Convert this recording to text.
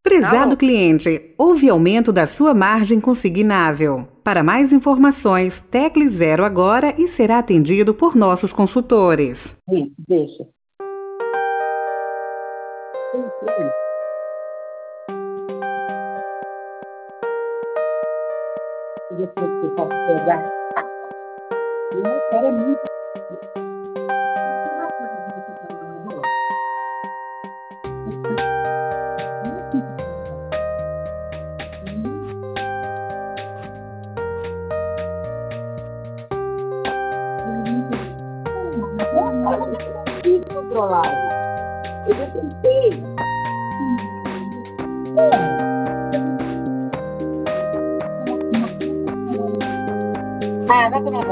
Prezado Alô? cliente, houve aumento da sua margem consignável. Para mais informações, tecle 0 agora e será atendido por nossos consultores. Isso, deixa. Depois que você pode pegar. Não, cara, é muito. Controlado. Eu já tentei. Ah, vai tomar